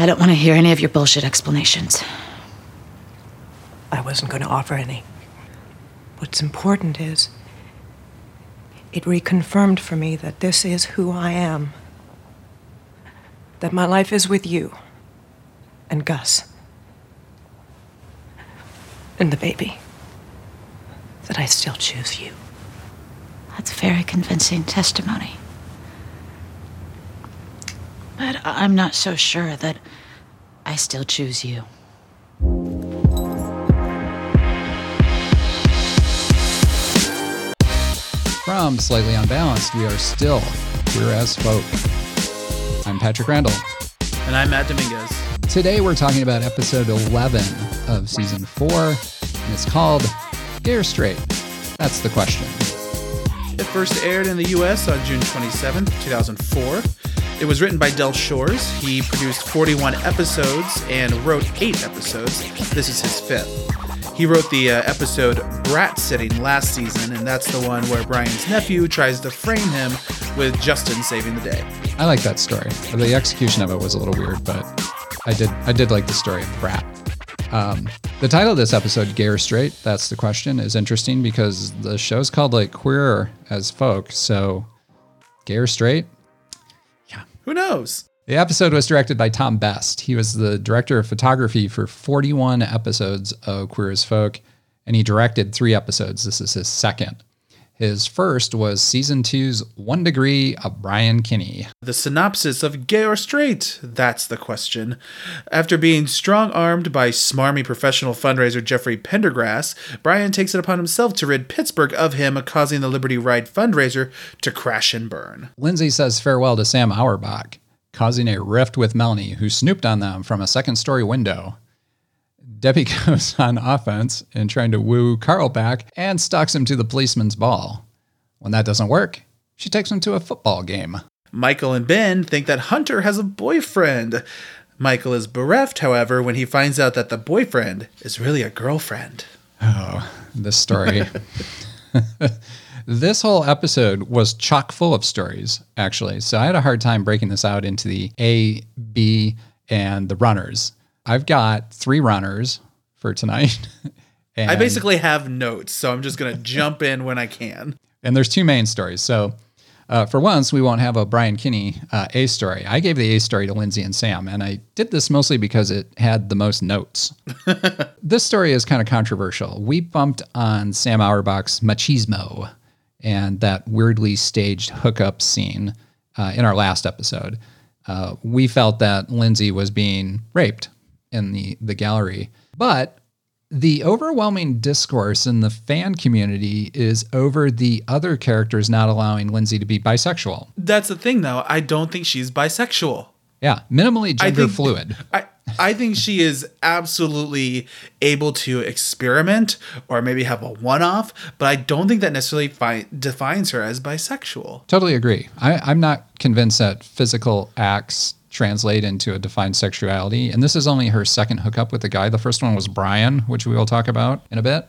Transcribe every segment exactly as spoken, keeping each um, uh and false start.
I don't want to hear any of your bullshit explanations. I wasn't going to offer any. What's important is, it reconfirmed for me that this is who I am. That my life is with you. And Gus. And the baby. That I still choose you. That's very convincing testimony. But I'm not so sure that I still choose you. From Slightly Unbalanced, we are still Queer as Folk. I'm Patrick Randall. And I'm Matt Dominguez. Today we're talking about episode eleven of season four, and it's called Gay or Straight? That's the question. It first aired in the U S on June twenty-seventh, two thousand four. It was written by Del Shores. He produced forty-one episodes and wrote eight episodes. This is his fifth. He wrote the uh, episode Brat Sitting last season, and that's the one where Brian's nephew tries to frame him with Justin saving the day. I like that story. The execution of it was a little weird, but I did I did like the story of Brat. Um, the title of this episode, Gay or Straight, that's the question, is interesting because the show's called like Queer as Folk, so gay or straight? Yeah. Who knows? The episode was directed by Tom Best. He was the director of photography for forty-one episodes of Queer as Folk, and he directed three episodes. This is his second. His first was season two's One Degree of Brian Kinney. The synopsis of Gay or Straight? That's the question. After being strong-armed by smarmy professional fundraiser Jeffrey Pendergrass, Brian takes it upon himself to rid Pittsburgh of him, causing the Liberty Ride fundraiser to crash and burn. Lindsay says farewell to Sam Auerbach, causing a rift with Melanie, who snooped on them from a second-story window. Debbie goes on offense in trying to woo Carl back and stalks him to the policeman's ball. When that doesn't work, she takes him to a football game. Michael and Ben think that Hunter has a boyfriend. Michael is bereft, however, when he finds out that the boyfriend is really a girlfriend. Oh, this story. This whole episode was chock full of stories, actually. So I had a hard time breaking this out into the A, B, and the runners. I've got three runners for tonight. and, I basically have notes, so I'm just going to jump in when I can. And there's two main stories. So uh, for once, we won't have a Brian Kinney uh, A story. I gave the A story to Lindsay and Sam, and I did this mostly because it had the most notes. This story is kind of controversial. We bumped on Sam Auerbach's machismo and that weirdly staged hookup scene uh, in our last episode. Uh, we felt that Lindsay was being raped in the, the gallery. But the overwhelming discourse in the fan community is over the other characters not allowing Lindsay to be bisexual. That's the thing, though. I don't think she's bisexual. Yeah, minimally gender I think, fluid. I, I think she is absolutely able to experiment or maybe have a one-off, but I don't think that necessarily fi- defines her as bisexual. Totally agree. I, I'm not convinced that physical acts translate into a defined sexuality. And this is only her second hookup with a guy. The first one was Brian, which we will talk about in a bit.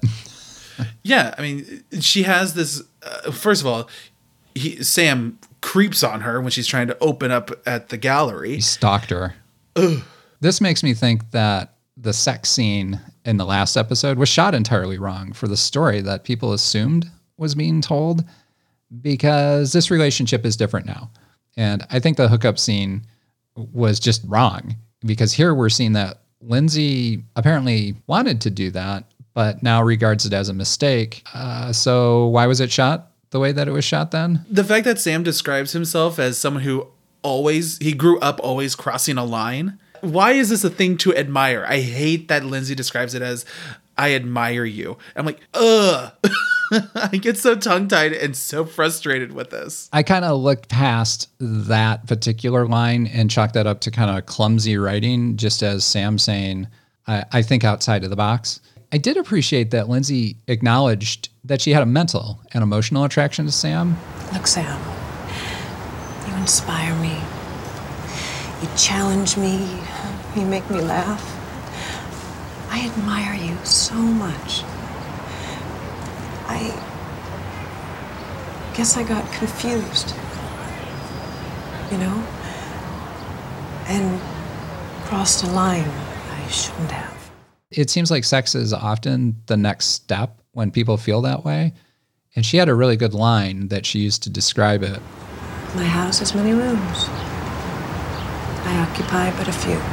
Yeah, I mean, she has this, uh, first of all, he, Sam creeps on her when she's trying to open up at the gallery. He stalked her. Ugh. This makes me think that the sex scene in the last episode was shot entirely wrong for the story that people assumed was being told, because this relationship is different now. And I think the hookup scene was just wrong, because here we're seeing that Lindsay apparently wanted to do that, but now regards it as a mistake. Uh, so why was it shot the way that it was shot then? The fact that Sam describes himself as someone who always, he grew up always crossing a line. Why is this a thing to admire? I hate that Lindsay describes it as, I admire you. I'm like, ugh. I get so tongue-tied and so frustrated with this. I kind of looked past that particular line and chalked that up to kind of clumsy writing, just as Sam saying, I, I think outside of the box. I did appreciate that Lindsay acknowledged that she had a mental and emotional attraction to Sam. Look, Sam, you inspire me. You challenge me. You make me laugh. I admire you so much. I guess I got confused, you know? And crossed a line I shouldn't have. It seems like sex is often the next step when people feel that way. And she had a really good line that she used to describe it. My house has many rooms. I occupy but a few.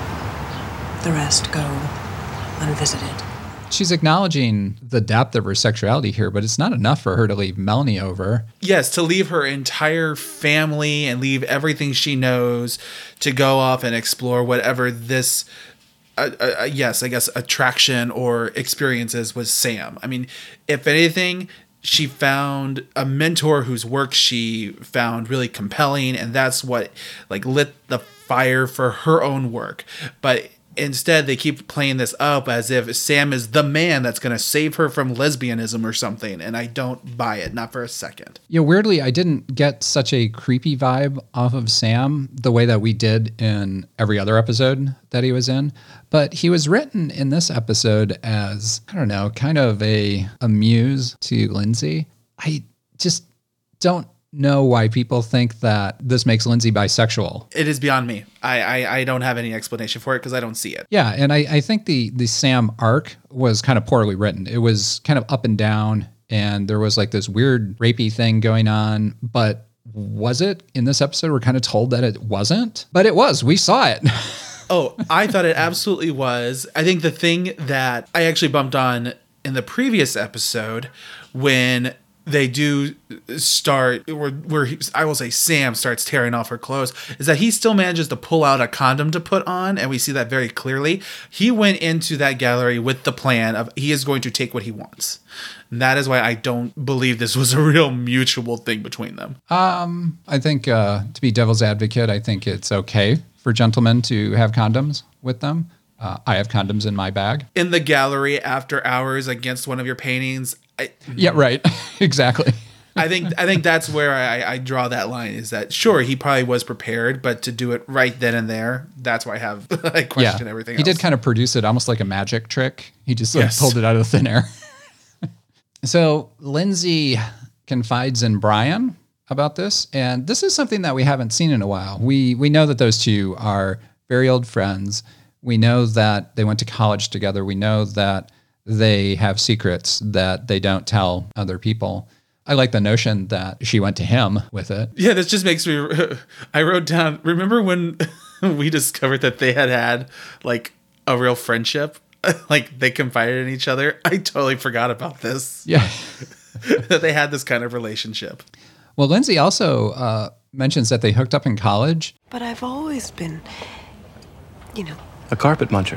The rest go unvisited. She's acknowledging the depth of her sexuality here, but it's not enough for her to leave Melanie over. Yes, to leave her entire family and leave everything she knows to go off and explore whatever this, uh, uh, yes, I guess, attraction or experiences was Sam. I mean, if anything, she found a mentor whose work she found really compelling, and that's what like lit the fire for her own work. But instead, they keep playing this up as if Sam is the man that's going to save her from lesbianism or something, and I don't buy it, not for a second. Yeah, weirdly, I didn't get such a creepy vibe off of Sam the way that we did in every other episode that he was in. But he was written in this episode as, I don't know, kind of a, a muse to Lindsay. I just don't know why people think that this makes Lindsay bisexual. It is beyond me. I, I, I don't have any explanation for it because I don't see it. Yeah, and I, I think the, the Sam arc was kind of poorly written. It was kind of up and down, and there was like this weird rapey thing going on, but was it in this episode? We're kind of told that it wasn't, but it was. We saw it. Oh, I thought it absolutely was. I think the thing that I actually bumped on in the previous episode when they do start, where, where he, I will say Sam starts tearing off her clothes, is that he still manages to pull out a condom to put on, and we see that very clearly. He went into that gallery with the plan of he is going to take what he wants. And that is why I don't believe this was a real mutual thing between them. Um, I think uh, to be devil's advocate, I think it's okay for gentlemen to have condoms with them. Uh, I have condoms in my bag. In the gallery after hours against one of your paintings. I, yeah, right. Exactly. I think I think that's where I, I draw that line, is that sure, he probably was prepared, but to do it right then and there, that's why I have I question yeah. everything He else. did kind of produce it almost like a magic trick. He just like Yes. pulled it out of thin air. So Lindsay confides in Brian about this, and this is something that we haven't seen in a while. We we know that those two are very old friends. We know that they went to college together. We know that they have secrets that they don't tell other people. I like the notion that she went to him with it. Yeah, this just makes me. I wrote down. Remember when we discovered that they had had like a real friendship, like they confided in each other? I totally forgot about this. Yeah. That they had this kind of relationship. Well, Lindsay also uh, mentions that they hooked up in college. But I've always been, you know, A carpet muncher.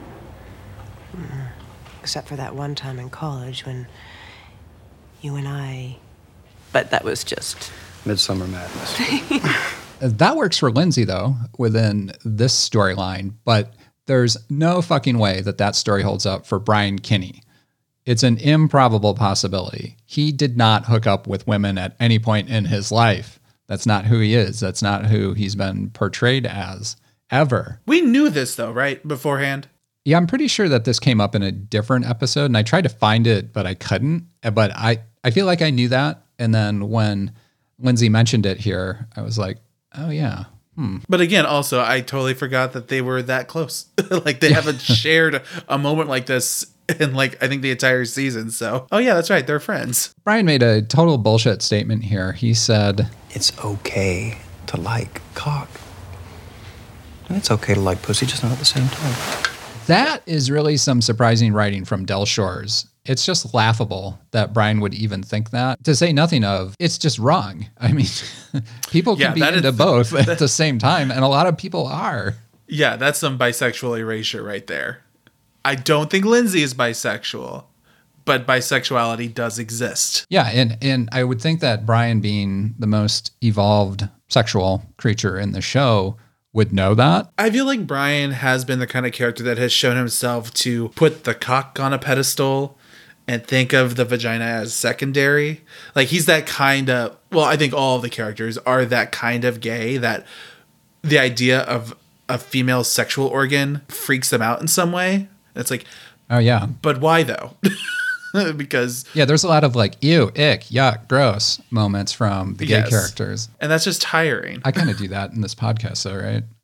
except for that one time in college when you and I. But that was just. Midsummer Madness. That works for Lindsay, though, within this storyline, but there's no fucking way that that story holds up for Brian Kinney. It's an improbable possibility. He did not hook up with women at any point in his life. That's not who he is. That's not who he's been portrayed as, ever. We knew this though, right? Beforehand. Yeah, I'm pretty sure that this came up in a different episode, and I tried to find it, but I couldn't. But I, I feel like I knew that. And then when Lindsay mentioned it here, I was like, oh, yeah. Hmm. But again, also, I totally forgot that they were that close. Like they haven't shared a moment like this in like, I think the entire season. So, oh yeah, that's right. They're friends. Brian made a total bullshit statement here. He said, It's okay to like cock. And it's okay to like pussy, just not at the same time. that is really some surprising writing from Del Shores. It's just laughable that Brian would even think that. To say nothing of, it's just wrong. I mean, people can Yeah, be that into is- both at the same time, and a lot of people are. Yeah, that's some bisexual erasure right there. I don't think Lindsay is bisexual, but bisexuality does exist. Yeah, and, and I would think that Brian, being the most evolved sexual creature in the show, would know that. I feel like Brian has been the kind of character that has shown himself to put the cock on a pedestal and think of the vagina as secondary. Like he's that kind of, well, I think all of the characters are that kind of gay that the idea of a female sexual organ freaks them out in some way. It's like, Oh, yeah. but why though? Because, Yeah, there's a lot of like, ew, ick, yuck, gross moments from the gay Yes. characters. and that's just tiring. I kind of do that in this podcast, though, right?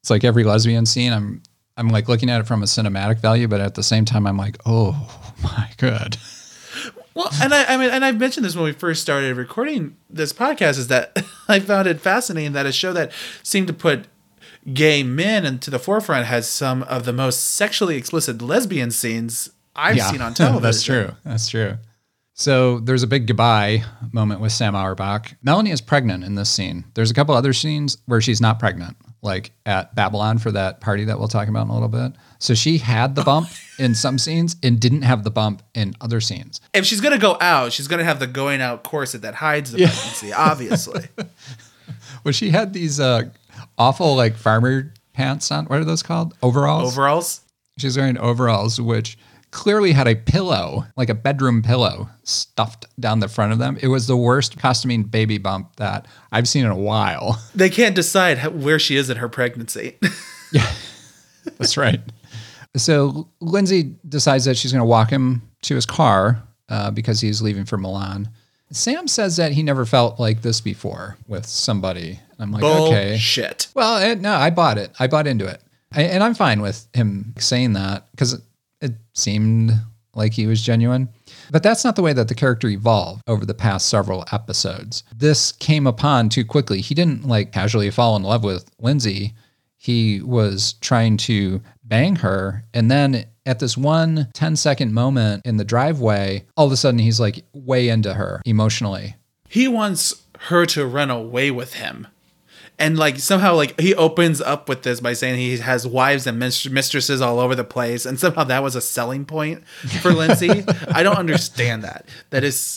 It's like every lesbian scene, I'm I'm like looking at it from a cinematic value, but at the same time, I'm like, oh my god. Well, and I, I mean, and I mentioned this when we first started recording this podcast, is that I found it fascinating that a show that seemed to put gay men into the forefront has some of the most sexually explicit lesbian scenes I've Yeah, seen on television. That's true. That's true. So there's a big goodbye moment with Sam Auerbach. Melanie is pregnant in this scene. There's a couple other scenes where she's not pregnant, like at Babylon for that party that we'll talk about in a little bit. So she had the bump in some scenes and didn't have the bump in other scenes. If she's going to go out, she's going to have the going out corset that hides the Yeah. pregnancy, obviously. Well, she had these uh, awful like farmer pants on. What are those called? Overalls? Overalls? She's wearing overalls, which clearly had a pillow, like a bedroom pillow, stuffed down the front of them. It was the worst costuming baby bump that I've seen in a while. They can't decide how, where she is in her pregnancy. Yeah, that's right. So Lindsay decides that she's going to walk him to his car uh, because he's leaving for Milan. Sam says that he never felt like this before with somebody. I'm like, okay. Bullshit. Well, it, no, I bought it. I bought into it. I, and I'm fine with him saying that because it, it seemed like he was genuine. But that's not the way that the character evolved over the past several episodes. This came upon too quickly. He didn't like casually fall in love with Lindsay. He was trying to bang her. And then at this one ten second moment in the driveway, all of a sudden he's like way into her emotionally. He wants her to run away with him. And like somehow like he opens up with this by saying he has wives and mistresses all over the place. And somehow that was a selling point for Lindsay. I don't understand that. That is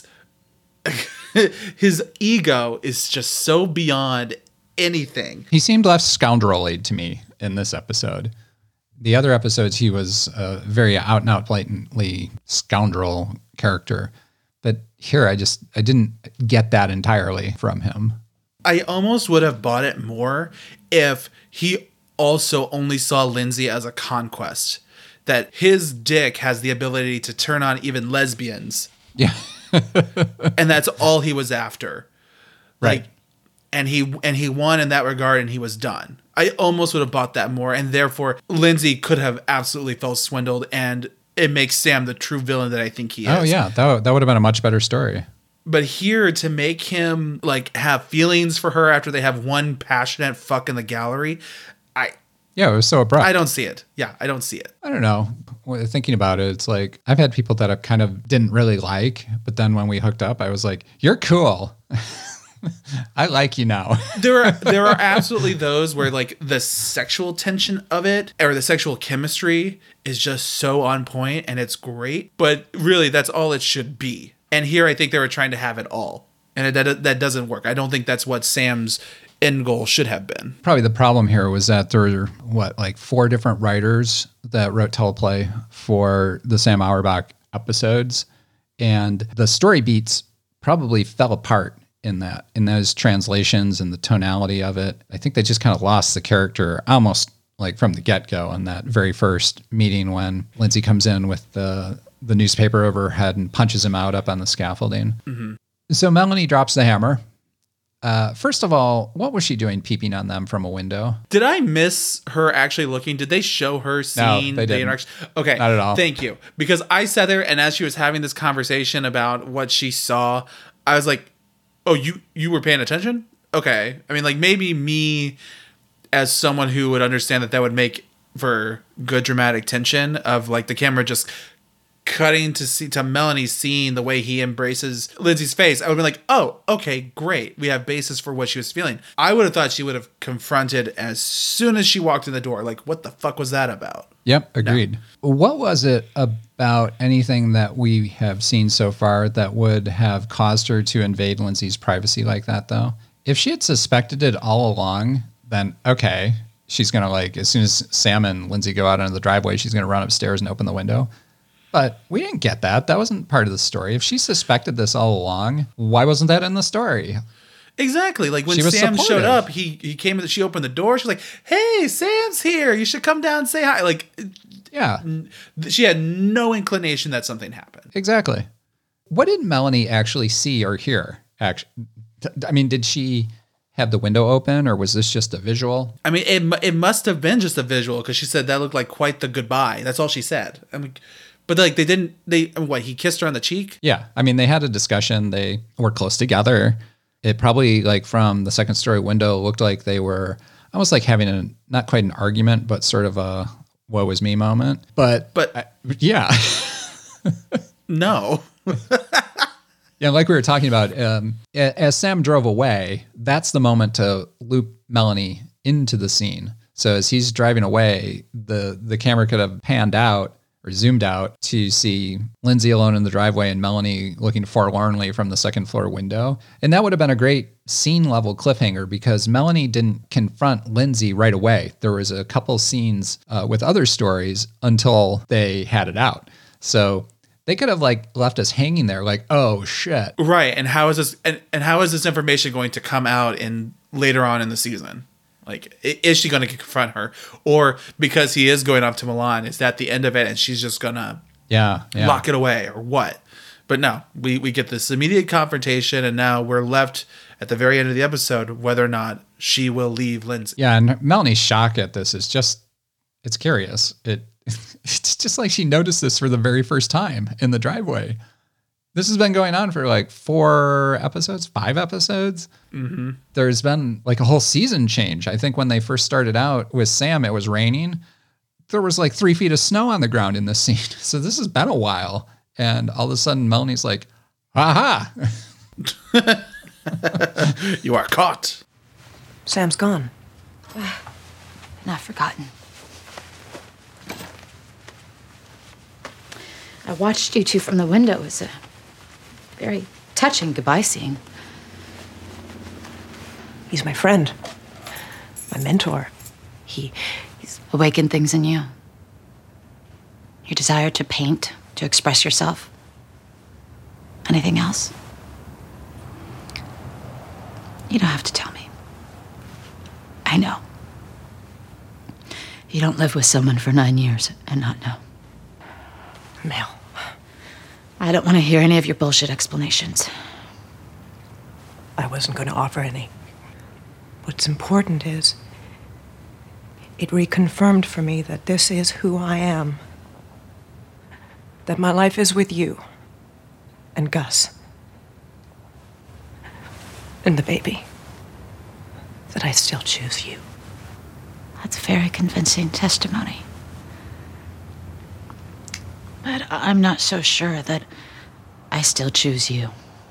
his ego is just so beyond anything. He seemed less scoundrelly to me in this episode. The other episodes, he was a very out and out, blatantly scoundrel character. But here, I just, I didn't get that entirely from him. I almost would have bought it more if he also only saw Lindsay as a conquest. That his dick has the ability to turn on even lesbians. Yeah. And that's all he was after. Right. Like, and he and he won in that regard, and he was done. I almost would have bought that more, and therefore Lindsay could have absolutely felt swindled, and it makes Sam the true villain that I think he is. Oh yeah, that that would have been a much better story. But here, to make him like have feelings for her after they have one passionate fuck in the gallery, I Yeah, it was so abrupt. I don't see it. Yeah, I don't see it. I don't know. Well, thinking about it, it's like I've had people that I kind of didn't really like, but then when we hooked up, I was like, "You're cool. I like you now." There are there are absolutely those where like the sexual tension of it or the sexual chemistry is just so on point and it's great, but really that's all it should be. And here I think they were trying to have it all, and that that doesn't work. I don't think that's what Sam's end goal should have been. Probably the problem here was that there were what like four different writers that wrote teleplay for the Sam Auerbach episodes, and the story beats probably fell apart in that, in those translations and the tonality of it. I think they just kind of lost the character almost like from the get-go in that very first meeting when Lindsay comes in with the, the newspaper over her head and punches him out up on the scaffolding. Mm-hmm. So Melanie drops the hammer. Uh, first of all, what was she doing peeping on them from a window? Did I miss her actually looking? Did they show her seeing they the didn't. interaction? Okay. Not at all. Thank you. Because I sat there and as she was having this conversation about what she saw, I was like, oh, you, you were paying attention? Okay. I mean, like maybe me as someone who would understand that that would make for good dramatic tension of like the camera just cutting to see to Melanie seeing the way he embraces Lindsay's face, I would be like, oh, okay, great. We have basis for what she was feeling. I would have thought she would have confronted as soon as she walked in the door. Like, what the fuck was that about? Yep, agreed. No. What was it about anything that we have seen so far that would have caused her to invade Lindsay's privacy like that, though? If she had suspected it all along, then okay, she's going to like, as soon as Sam and Lindsay go out into the driveway, she's going to run upstairs and open the window. But we didn't get that. That wasn't part of the story. If she suspected this all along, why wasn't that in the story? Exactly. Like when She was Sam supportive. showed up, he he came and she opened the door. She's like, hey, Sam's here. You should come down and say hi. Like, Yeah, she had no inclination that something happened. exactly. What did Melanie actually see or hear? Actually, I mean, did she had the window open, or was this just a visual? I mean, it mu- it must have been just a visual because she said that looked like quite the goodbye. That's all she said. I mean, but like they didn't. They I mean, what? He kissed her on the cheek. Yeah. I mean, they had a discussion. They were close together. It probably, like, from the second story window, looked like they were almost like having a, not quite an argument, but sort of a woe is me moment. But, But I, yeah. no. Yeah, like we were talking about, um, a- as Sam drove away, that's the moment to loop Melanie into the scene. So as he's driving away, the the camera could have panned out or zoomed out to see Lindsay alone in the driveway and Melanie looking forlornly from the second floor window. And that would have been a great scene level cliffhanger because Melanie didn't confront Lindsay right away. There was a couple scenes uh, with other stories until they had it out. So they could have like left us hanging there like, oh shit. Right. And how is this? And, and how is this information going to come out in later on in the season? Like, i- is she going to confront her, or because he is going off to Milan, is that the end of it, and she's just gonna Yeah. yeah. lock it away, or what? But no, we we get this immediate confrontation, and now we're left at the very end of the episode whether or not she will leave Lindsay. Yeah. And Melanie's shock at this is just, it's curious. It It's just like she noticed this for the very first time in the driveway. This has been going on for like four episodes, five episodes. Mm-hmm. There's been like a whole season change. I think when they first started out with Sam, it was raining. There was like three feet of snow on the ground in this scene. So this has been a while. And all of a sudden, Melanie's like, aha. You are caught. Sam's gone. Not forgotten. I watched you two from the window. It was a very touching goodbye scene. He's my friend, my mentor. He, he's Awakened things in you. Your desire to paint, to express yourself. Anything else? You don't have to tell me. I know. You don't live with someone for nine years and not know. Mel. I don't want to hear any of your bullshit explanations. I wasn't going to offer any. What's important is it reconfirmed for me that this is who I am. That my life is with you and Gus and the baby. That I still choose you. That's very convincing testimony. But I'm not so sure that I still choose you.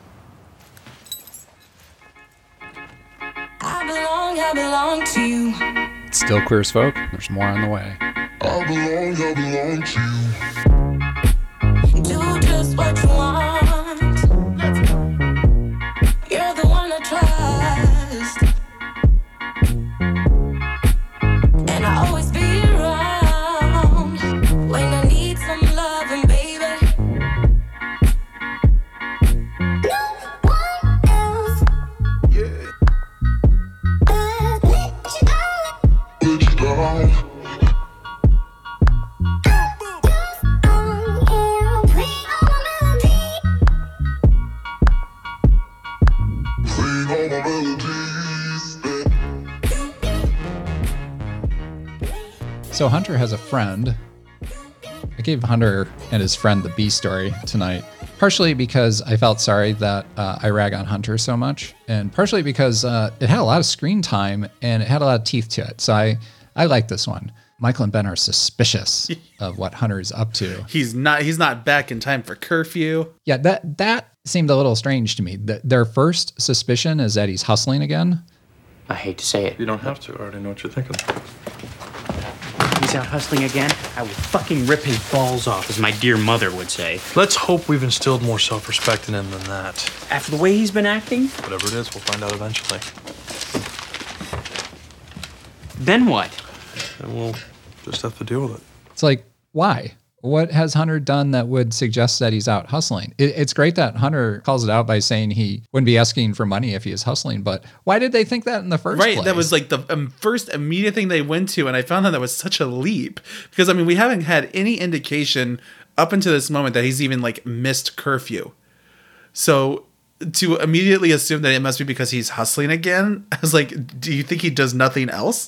I belong, I belong to you. It's still Queer as Folk. There's more on the way. I belong, I belong to you. Do just what you want. You're the one I trust. And I always be around when I need some loving, baby. No one else. Yeah. Let you down. Let you down. Playing all my melodies. So Hunter has a friend. I gave Hunter and his friend the B story tonight, partially because I felt sorry that uh, I rag on Hunter so much, and partially because uh, it had a lot of screen time and it had a lot of teeth to it. So I, I like this one. Michael and Ben are suspicious of what Hunter is up to. He's not. He's not back in time for curfew. Yeah, that that seemed a little strange to me. Th- their first suspicion is that he's hustling again. I hate to say it. You don't have to. I already know what you're thinking. He's out hustling again. I will fucking rip his balls off, as my dear mother would say. Let's hope we've instilled more self-respect in him than that. After the way he's been acting, Whatever it is, we'll find out eventually. then what? And we'll just have to deal with it. It's like, why? What has Hunter done that would suggest that he's out hustling? It, it's great that Hunter calls it out by saying he wouldn't be asking for money if he is hustling, but why did they think that in the first Right, place? that was like the um, first immediate thing they went to, and I found that that was such a leap because I mean we haven't had any indication up until this moment that he's even like missed curfew. So to immediately assume that it must be because he's hustling again. I was like, do you think he does nothing else?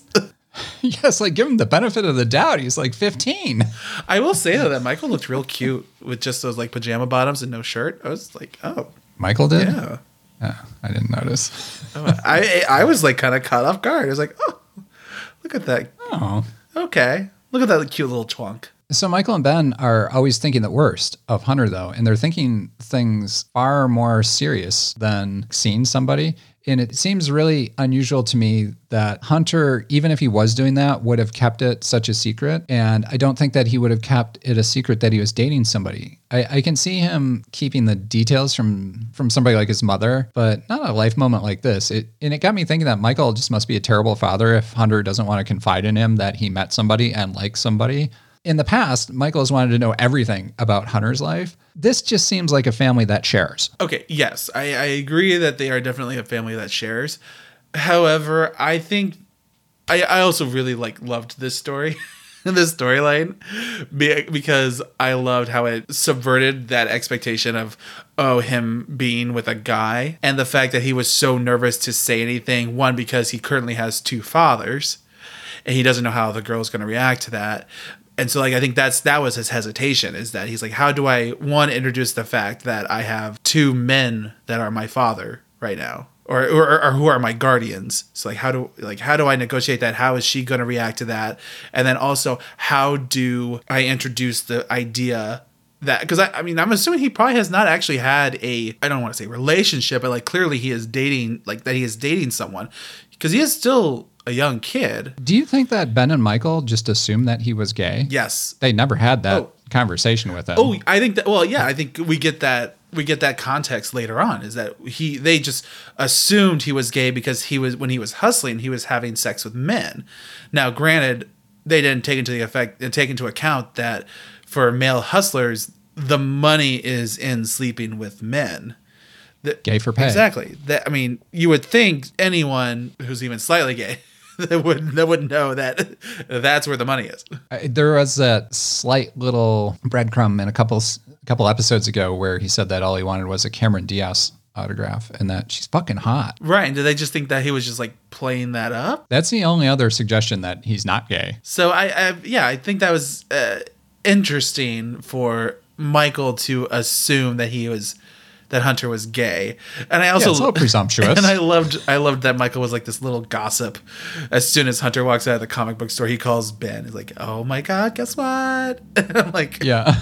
Yes, like give him the benefit of the doubt. He's like fifteen. I will say though that Michael looked real cute with just those like pajama bottoms and no shirt. I was like, oh, Michael did? yeah. Oh, I didn't notice. Oh, I I was like kind of caught off guard. I was like, oh, look at that. Oh. Okay, look at that cute little twunk. So Michael and Ben are always thinking the worst of Hunter, though, and they're thinking things far more serious than seeing somebody. And it seems really unusual to me that Hunter, even if he was doing that, would have kept it such a secret. And I don't think that he would have kept it a secret that he was dating somebody. I, I can see him keeping the details from, from somebody like his mother, but not a life moment like this. It, and it got me thinking that Michael just must be a terrible father if Hunter doesn't want to confide in him that he met somebody and likes somebody. In the past, Michael has wanted to know everything about Hunter's life. This just seems like a family that shares. Okay, yes, I, I agree that they are definitely a family that shares. However, I think I, I also really like loved this story, this storyline, be- because I loved how it subverted that expectation of, oh, him being with a guy, and the fact that he was so nervous to say anything. One, because he currently has two fathers, and he doesn't know how the girl's going to react to that. And so, like, I think that's that was his hesitation, is that he's like, how do I, one, introduce the fact that I have two men that are my father right now, or or, or who are my guardians? So, like, how do like how do I negotiate that? How is she going to react to that? And then also, how do I introduce the idea that, because I, I mean, I'm assuming he probably has not actually had a, I don't want to say relationship, but like clearly he is dating, like that he is dating someone, because he is still a young kid. Do you think that Ben and Michael just assumed that he was gay? Yes. They never had that Oh. conversation with him. Oh, I think that, well, yeah, I think we get that, we get that context later on, is that he, they just assumed he was gay because he was, when he was hustling, he was having sex with men. Now, granted, they didn't take into the effect, take into account that for male hustlers, the money is in sleeping with men. That, Gay for pay. Exactly. That, I mean, you would think anyone who's even slightly gay that would that would know that that's where the money is. I- There was that slight little breadcrumb in a couple couple episodes ago where he said that all he wanted was a Cameron Diaz autograph and that she's fucking hot. Right. And did they just think that he was just like playing that up? That's the only other suggestion that he's not gay. So I, I yeah, I think that was uh, interesting for Michael to assume that he was that Hunter was gay. And I also Yeah, it's a little presumptuous. And I loved I loved that Michael was like this little gossip. As soon as Hunter walks out of the comic book store, he calls Ben. He's like, "Oh my god, guess what?" And I'm like, Yeah.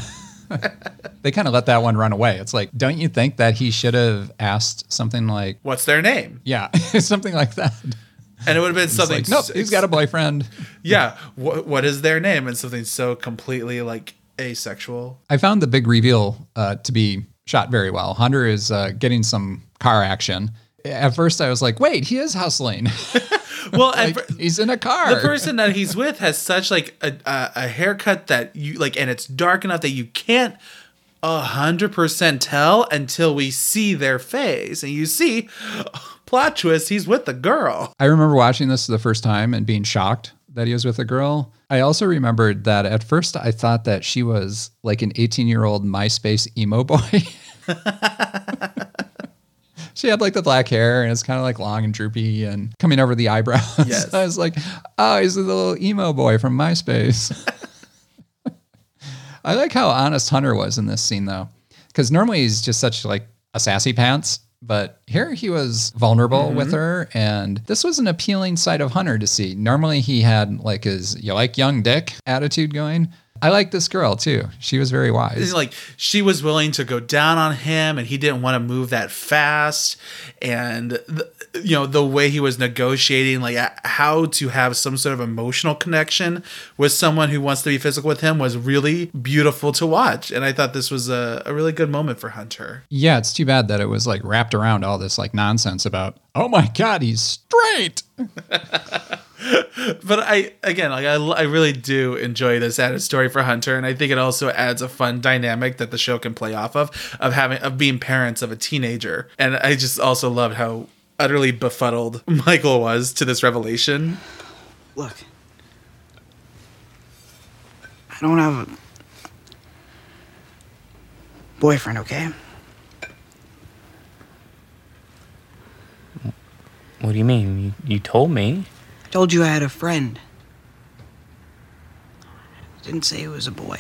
They kind of let that one run away. It's like, don't you think that he should have asked something like, "What's their name?" yeah, something like that. And it would have been It's something like, nope, so- he's got a boyfriend. Yeah, what what is their name? And something so completely like asexual. I found the big reveal uh, to be shot very well. Hunter is uh, getting some car action. At first, I was like, wait, he is hustling. Well, Like, at fir- he's in a car. the person that he's with has such like a, a a haircut that you like, and it's dark enough that you can't a hundred percent tell until we see their face, and you see, plot twist, he's with the girl. I remember watching this the first time and being shocked that he was with a girl. I also remembered that at first I thought that she was like an eighteen-year-old MySpace emo boy. She had like the black hair and it's kind of like long and droopy and coming over the eyebrows. Yes. I was like, oh, he's the little emo boy from MySpace. I like how honest Hunter was in this scene though, because normally he's just such like a sassy pants, but here he was vulnerable with her, and this was an appealing side of Hunter to see. Normally he had like his "you like young dick" attitude going. I like this girl too. She was very wise. It's like she was willing to go down on him, and he didn't want to move that fast. And the, you know, the way he was negotiating, like how to have some sort of emotional connection with someone who wants to be physical with him, was really beautiful to watch. And I thought this was a, a really good moment for Hunter. Yeah, it's too bad that it was like wrapped around all this like nonsense about, oh my God, he's straight. But I, again, like I, I really do enjoy this added story for Hunter, and I think it also adds a fun dynamic that the show can play off of, of having of being parents of a teenager. And I just also loved how utterly befuddled Michael was to this revelation. Look, I don't have a boyfriend, okay? What do you mean? You, you told me. I told you I had a friend. Didn't say it was a boy.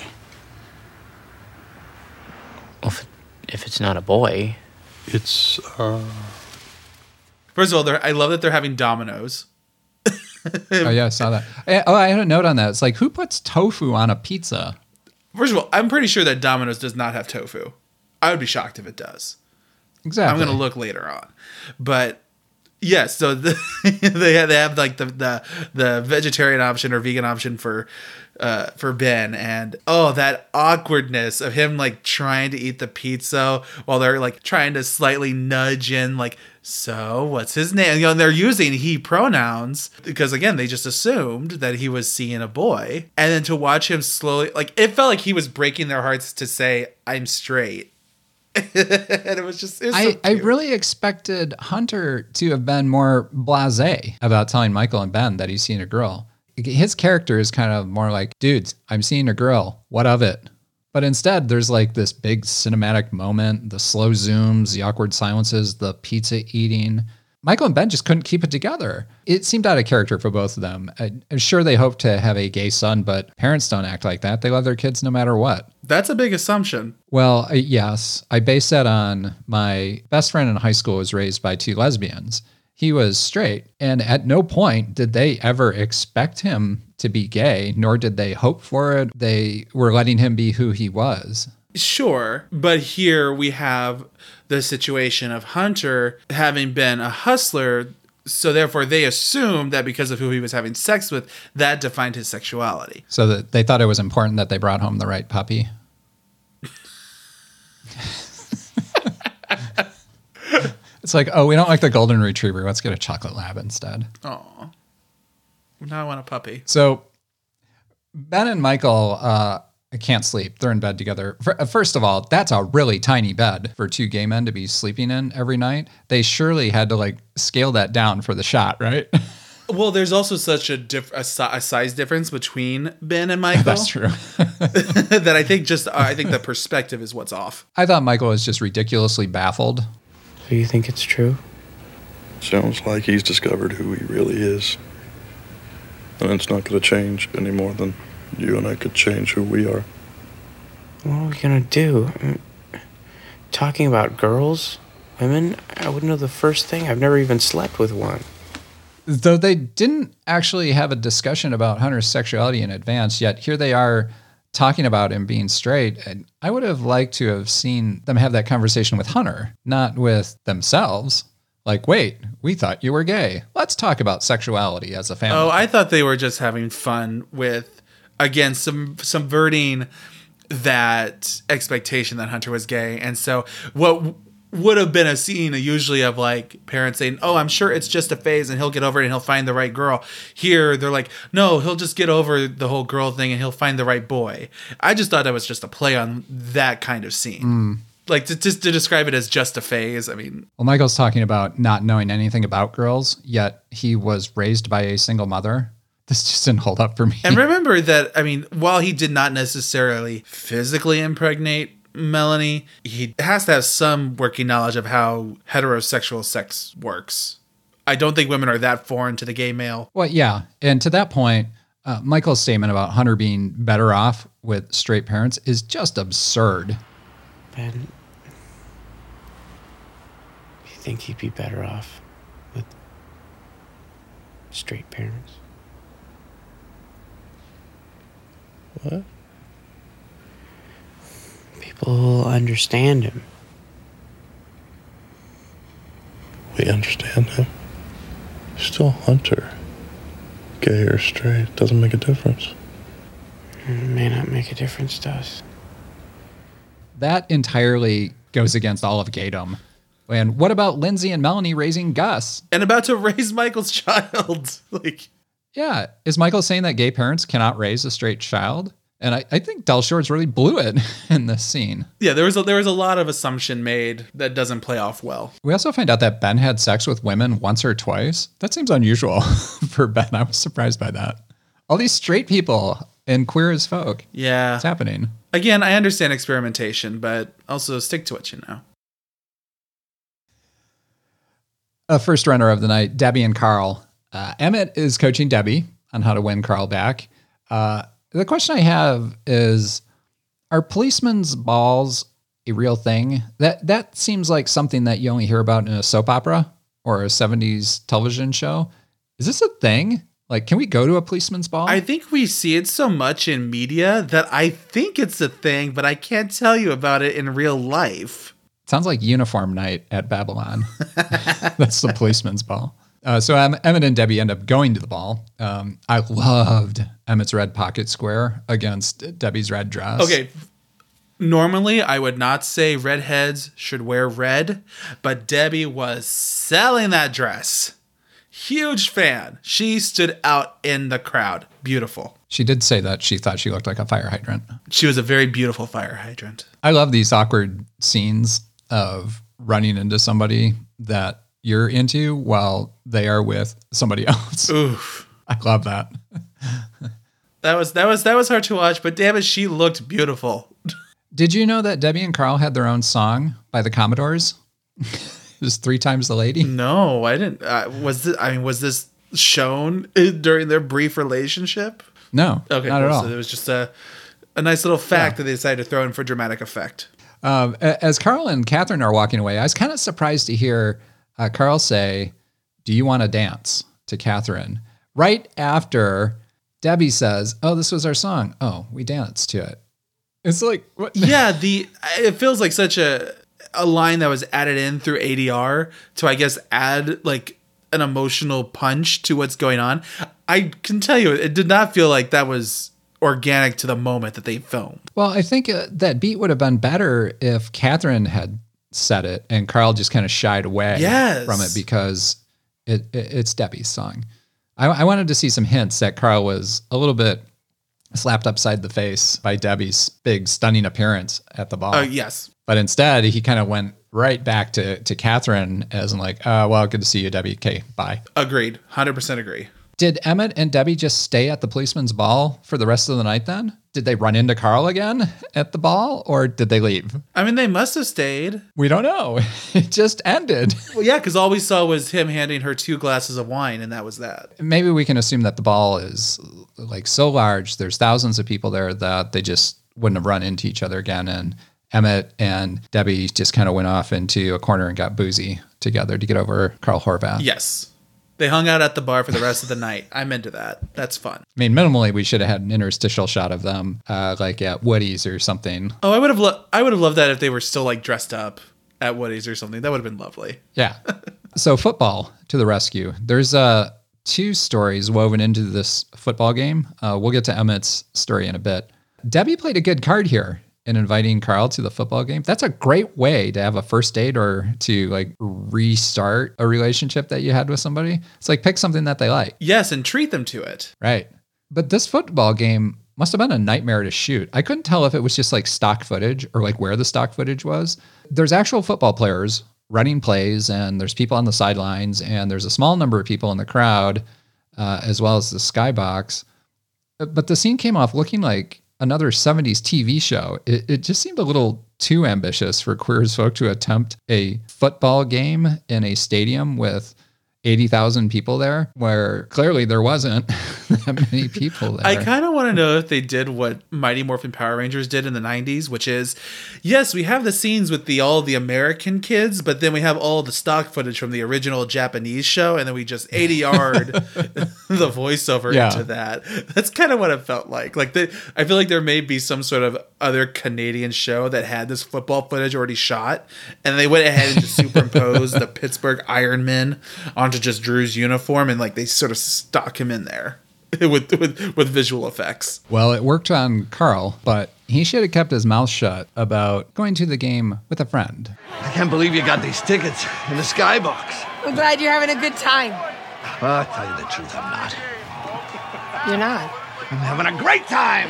Well, if, if it's not a boy. It's, uh... First of all, they're, I love that they're having Domino's. Oh, yeah, I saw that. Eh, Oh, I had a note on that. It's like, who puts tofu on a pizza? First of all, I'm pretty sure that Domino's does not have tofu. I would be shocked if it does. Exactly. I'm going to look later on. But yes, so the, they have, they have like the, the the vegetarian option or vegan option for uh, for Ben, and oh, that awkwardness of him like trying to eat the pizza while they're like trying to slightly nudge in like, so what's his name? You know, they're using he pronouns because again, they just assumed that he was seeing a boy, and then to watch him slowly, like it felt like he was breaking their hearts to say, "I'm straight." And it was just it was so I, I cute. really expected Hunter to have been more blasé about telling Michael and Ben that he's seen a girl. His character is kind of more like, dudes, I'm seeing a girl. What of it? But instead, there's like this big cinematic moment, the slow zooms, the awkward silences, the pizza eating. Michael and Ben just couldn't keep it together. It seemed out of character for both of them. I, I'm sure they hope to have a gay son, but parents don't act like that. They love their kids no matter what. That's a big assumption. Well, I- yes, I base that on my best friend in high school was raised by two lesbians. He was straight, and at no point did they ever expect him to be gay, nor did they hope for it. They were letting him be who he was. Sure, but here we have the situation of Hunter having been a hustler, so therefore they assumed that because of who he was having sex with, that defined his sexuality. So that they thought it was important that they brought home the right puppy. It's like, oh, we don't like the golden retriever. Let's get a chocolate lab instead. Oh, now I want a puppy. So Ben and Michael uh, can't sleep. They're in bed together. First of all, that's a really tiny bed for two gay men to be sleeping in every night. They surely had to like scale that down for the shot, right? Well, there's also such a, diff- a, si- a size difference between Ben and Michael. That's true. that I think just I think the perspective is what's off. I thought Michael was just ridiculously baffled. Do you think it's true? Sounds like he's discovered who he really is. And it's not going to change any more than you and I could change who we are. What are we gonna do? I mean, talking about girls, women, I wouldn't know the first thing. I've never even slept with one. Though they didn't actually have a discussion about Hunter's sexuality in advance, yet here they are talking about him being straight. And I would have liked to have seen them have that conversation with Hunter, not with themselves. Like, wait, we thought you were gay. Let's talk about sexuality as a family. Oh, I thought they were just having fun with, again, some subverting that expectation that Hunter was gay. And so what w- would have been a scene usually of like parents saying, oh, I'm sure it's just a phase and he'll get over it and he'll find the right girl. Here, they're like, no, he'll just get over the whole girl thing and he'll find the right boy. I just thought that was just a play on that kind of scene. Mm. Like to, just to describe it as just a phase. I mean, Well, Michael's talking about not knowing anything about girls, yet he was raised by a single mother. This just didn't hold up for me. and remember that, I mean, while he did not necessarily physically impregnate Melanie, he has to have some working knowledge of how heterosexual sex works. I don't think women are that foreign to the gay male. Well, yeah. And to that point, uh, Michael's statement about Hunter being better off with straight parents is just absurd. Ben, you think he'd be better off with straight parents? What? People will understand him. We understand him. He's still Hunter. Gay or straight, doesn't make a difference. It may not make a difference to us. That entirely goes against all of gaydom. And what about Lindsay and Melanie raising Gus? And about to raise Michael's child. Like, Yeah. Is Michael saying that gay parents cannot raise a straight child? And I, I think Del Shores really blew it in this scene. yeah, there was a, there was a lot of assumption made that doesn't play off well. We also find out that Ben had sex with women once or twice. That seems unusual for Ben. I was surprised by that. All these straight people and queer as folk. Yeah. What's happening? Again, I understand experimentation, but also stick to what you know. A first runner of the night, Debbie and Carl. Uh, Emmett is coaching Debbie on how to win Carl back. Uh, the question I have is, are policemen's balls a real thing? That that seems like something that you only hear about in a soap opera or a seventies television show. Is this a thing? Like, can we go to a policeman's ball? I think we see it so much in media that I think it's a thing, but I can't tell you about it in real life. Sounds like uniform night at Babylon. That's the policeman's ball. Uh, so um, Emmett and Debbie end up going to the ball. Um, I loved Emmett's red pocket square against Debbie's red dress. Okay. Normally, I would not say redheads should wear red, but Debbie was selling that dress. Huge fan. She stood out in the crowd. Beautiful. She did say that she thought she looked like a fire hydrant. She was a very beautiful fire hydrant. I love these awkward scenes of running into somebody that you're into while they are with somebody else. Oof. I love that. That was that was that was hard to watch, but damn it, she looked beautiful. Did you know that Debbie and Carl had their own song by the Commodores? It was Three Times the Lady. No, I didn't. Uh, was this? I mean, was this shown during their brief relationship? No, Okay, not cool. at all. So it was just a a nice little fact Yeah. that they decided to throw in for dramatic effect. Um, a- as Carl and Catherine are walking away, I was kind of surprised to hear uh, Carl say, "Do you want to dance?" to Catherine right after Debbie says, "Oh, this was our song. Oh, we danced to it." It's like, what? Yeah, the it feels like such a a line that was added in through A D R to, I guess, add like an emotional punch to what's going on. I can tell you, it did not feel like that was organic to the moment that they filmed. Well, I think uh, that beat would have been better if Catherine had said it and Carl just kind of shied away Yes. from it because it, it it's Debbie's song. I, I wanted to see some hints that Carl was a little bit slapped upside the face by Debbie's big, stunning appearance at the ball. Oh, yes. But instead, he kind of went right back to, to Catherine as in like, uh, well, good to see you, Debbie. Okay, bye. Agreed. one hundred percent agree. Did Emmett and Debbie just stay at the policeman's ball for the rest of the night then? Did they run into Carl again at the ball or did they leave? I mean, they must have stayed. We don't know. It just ended. Well, yeah, because all we saw was him handing her two glasses of wine, and that was that. Maybe we can assume that the ball is like so large, there's thousands of people there that they just wouldn't have run into each other again. And Emmett and Debbie just kind of went off into a corner and got boozy together to get over Carl Horvath. Yes. They hung out at the bar for the rest of the night. I'm into that. That's fun. I mean, minimally, we should have had an interstitial shot of them, uh, like at Woody's or something. Oh, I would have lo- I would have loved that if they were still like dressed up at Woody's or something. That would have been lovely. Yeah. So football to the rescue. There's uh, two stories woven into this football game. Uh, we'll get to Emmett's story in a bit. Debbie played a good card here in inviting Carl to the football game. That's a great way to have a first date or to like restart a relationship that you had with somebody. It's like pick something that they like. Yes, and treat them to it. Right. But this football game must have been a nightmare to shoot. I couldn't tell if it was just like stock footage or like where the stock footage was. There's actual football players running plays and there's people on the sidelines and there's a small number of people in the crowd uh, as well as the skybox. But the scene came off looking like another seventies T V show. It, it just seemed a little too ambitious for Queer as Folk to attempt a football game in a stadium with eighty thousand people there, where clearly there wasn't that many people there. I kind of want to know if they did what Mighty Morphin Power Rangers did in the nineties, which is, yes, we have the scenes with the all the American kids, but then we have all the stock footage from the original Japanese show, and then we just A D R'd the voiceover Yeah. into that. That's kind of what it felt like. Like the, I feel like there may be some sort of other Canadian show that had this football footage already shot, and they went ahead and just superimposed the Pittsburgh Ironmen onto just Drew's uniform, and like they sort of stuck him in there with, with with visual effects. Well, it worked on Carl, but he should have kept his mouth shut about going to the game with a friend. I can't believe you got these tickets in the skybox. I'm glad you're having a good time. Well, I'll tell you the truth, I'm not. You're not. I'm having a great time.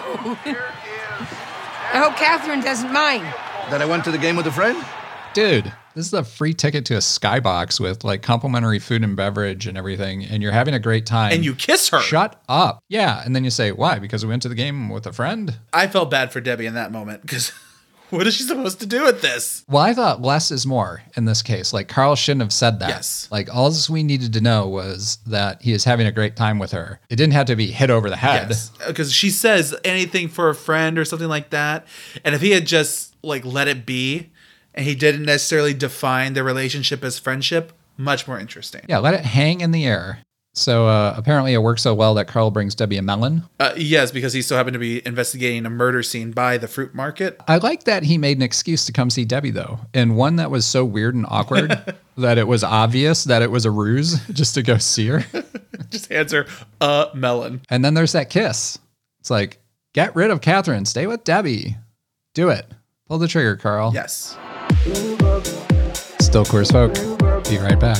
I hope Catherine doesn't mind. That I went to the game with a friend? Dude, this is a free ticket to a skybox with like complimentary food and beverage and everything, and you're having a great time. And you kiss her. Shut up. Yeah, and then you say, why? Because we went to the game with a friend? I felt bad for Debbie in that moment because What is she supposed to do with this? Well, I thought less is more in this case. Like, Carl shouldn't have said that. Yes. Like, all we needed to know was that he is having a great time with her. It didn't have to be hit over the head. Yes, because she says anything for a friend or something like that. And if he had just like let it be and he didn't necessarily define their relationship as friendship, much more interesting. Yeah, let it hang in the air. So uh, apparently it works so well that Carl brings Debbie a melon. Uh, yes, because he so happened to be investigating a murder scene by the fruit market. I like that he made an excuse to come see Debbie, though, and one that was so weird and awkward that it was obvious that it was a ruse just to go see her. Just hands her a melon. And then there's that kiss. It's like, get rid of Catherine. Stay with Debbie. Do it. Pull the trigger, Carl. Yes. Still Queer as Folk. Be right back.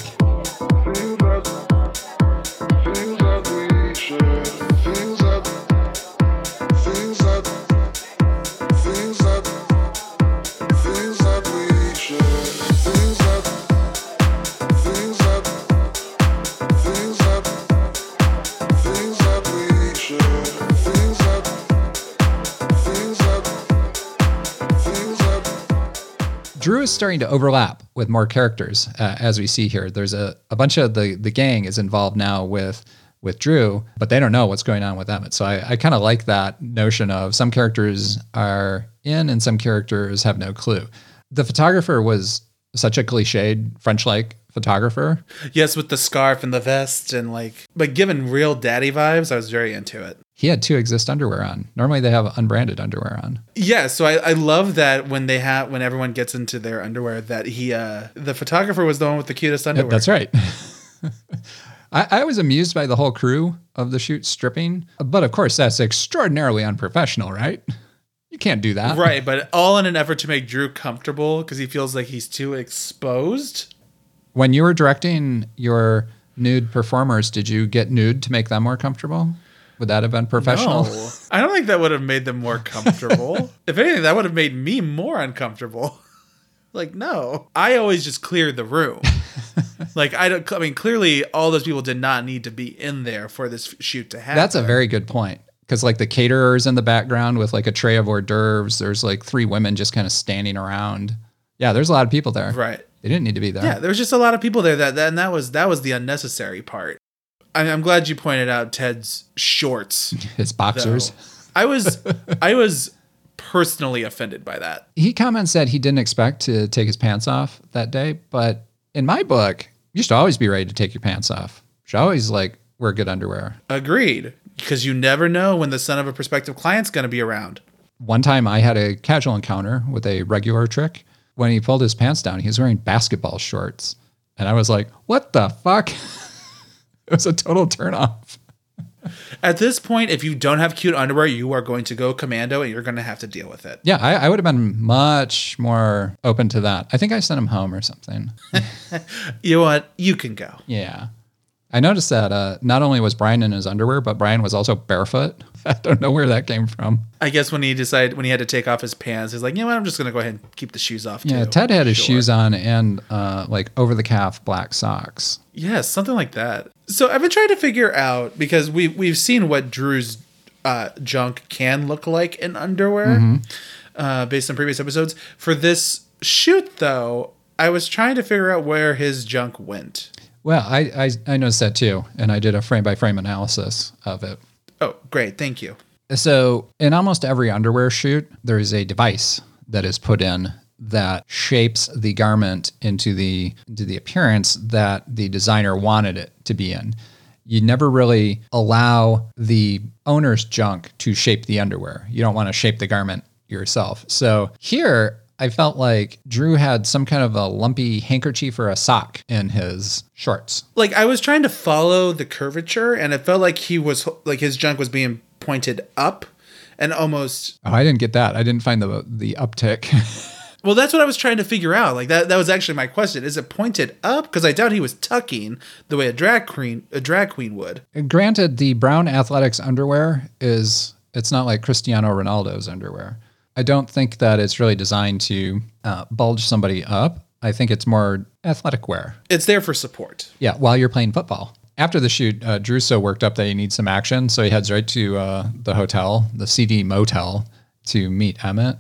Drew is starting to overlap with more characters, uh, as we see here. There's a, a bunch of the, the gang is involved now with with Drew, but they don't know what's going on with Emmett. So I, I kind of like that notion of some characters are in and some characters have no clue. The photographer was such a cliched French-like photographer. Yes, with the scarf and the vest and like, but given real daddy vibes, I was very into it. He had two Exist underwear on. Normally they have unbranded underwear on. Yeah, so I, I love that when they have when everyone gets into their underwear that he uh the photographer was the one with the cutest underwear. Yep, that's right. I, I was amused by the whole crew of the shoot stripping, but of course that's extraordinarily unprofessional, right? You can't do that. Right, but all in an effort to make Drew comfortable because he feels like he's too exposed. When you were directing your nude performers, did you get nude to make them more comfortable? Would that have been professional? No, I don't think that would have made them more comfortable. If anything, that would have made me more uncomfortable. Like, no. I always just cleared the room. Like, I don't, I mean, clearly all those people did not need to be in there for this shoot to happen. That's a very good point. Because, like, the caterer's in the background with, like, a tray of hors d'oeuvres. There's, like, three women just kind of standing around. Yeah, there's a lot of people there. Right. They didn't need to be there. Yeah, there was just a lot of people there. That, that and that was that was the unnecessary part. I, I'm glad you pointed out Ted's shorts. His boxers. Though. I was I was personally offended by that. He comments that he didn't expect to take his pants off that day, but in my book, you should always be ready to take your pants off. You should always, like, wear good underwear. Agreed. Because you never know when the son of a prospective client's going to be around. One time I had a casual encounter with a regular trick. When he pulled his pants down, he was wearing basketball shorts. And I was like, what the fuck? It was a total turnoff. At this point, if you don't have cute underwear, you are going to go commando and you're going to have to deal with it. Yeah, I, I would have been much more open to that. I think I sent him home or something. You know what? You can go. Yeah. I noticed that uh, not only was Brian in his underwear, but Brian was also barefoot. I don't know where that came from. I guess when he decided, when he had to take off his pants, he's like, you know what? I'm just going to go ahead and keep the shoes off, too. Yeah, Ted had his Sure. shoes on and uh, like over-the-calf black socks. Yes, something like that. So I've been trying to figure out, because we, we've seen what Drew's uh, junk can look like in underwear Mm-hmm. uh, based on previous episodes. For this shoot, though, I was trying to figure out where his junk went. Well, I, I, I noticed that too, and I did a frame-by-frame analysis of it. Oh, great. Thank you. So in almost every underwear shoot, there is a device that is put in that shapes the garment into the into the appearance that the designer wanted it to be in. You never really allow the owner's junk to shape the underwear. You don't want to shape the garment yourself. So here, I felt like Drew had some kind of a lumpy handkerchief or a sock in his shorts. Like, I was trying to follow the curvature, and it felt like he was, like, his junk was being pointed up and almost... Oh, I didn't get that. I didn't find the the uptick. Well, that's what I was trying to figure out. Like, that that was actually my question. Is it pointed up? Because I doubt he was tucking the way a drag queen a drag queen would. Granted, the brown athletics underwear is, it's not like Cristiano Ronaldo's underwear. I don't think that it's really designed to uh, bulge somebody up. I think it's more athletic wear. It's there for support. Yeah, while you're playing football. After the shoot, uh, Drew's so worked up that he needs some action, so he heads right to uh, the hotel, the C D Motel, to meet Emmett.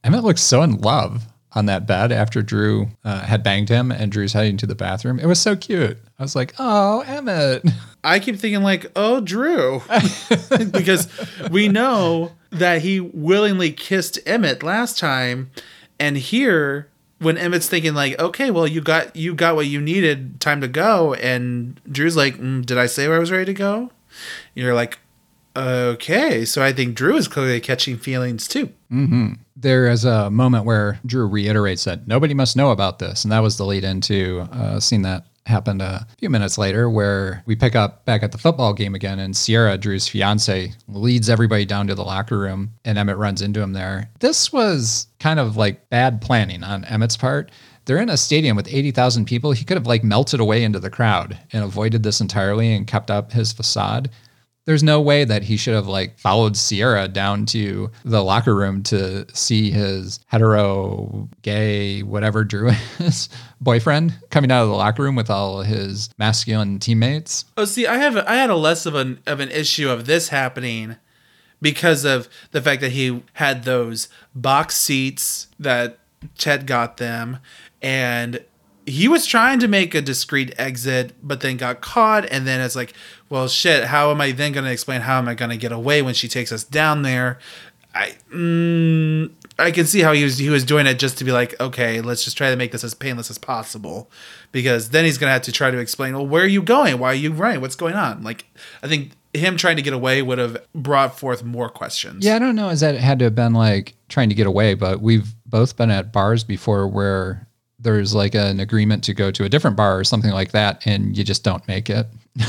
Emmett looks so in love on that bed after Drew uh, had banged him and Drew's heading to the bathroom. It was so cute. I was like, oh, Emmett. I keep thinking like, oh, Drew. Because we know that he willingly kissed Emmett last time. And here, when Emmett's thinking like, okay, well, you got you got what you needed, time to go. And Drew's like, mm, did I say I was ready to go? You're like, okay. So I think Drew is clearly catching feelings too. Mm-hmm. There is a moment where Drew reiterates that nobody must know about this. And that was the lead into a scene that happened a few minutes later where we pick up back at the football game again, and Sierra, Drew's fiance, leads everybody down to the locker room, and Emmett runs into him there. This was kind of like bad planning on Emmett's part. They're in a stadium with eighty thousand people. He could have like melted away into the crowd and avoided this entirely and kept up his facade. There's no way that he should have like followed Sierra down to the locker room to see his hetero, gay, whatever Drew is, boyfriend coming out of the locker room with all his masculine teammates. Oh, see, I have a, I had a less of an of an issue of this happening because of the fact that he had those box seats that Chet got them, and he was trying to make a discreet exit, but then got caught. And then it's like, well, shit, how am I then going to explain how am I going to get away when she takes us down there? I mm, I can see how he was he was doing it just to be like, okay, let's just try to make this as painless as possible. Because then he's going to have to try to explain, well, where are you going? Why are you running? What's going on? Like, I think him trying to get away would have brought forth more questions. Yeah, I don't know as that it had to have been like trying to get away, but we've both been at bars before where there's like an agreement to go to a different bar or something like that, and you just don't make it.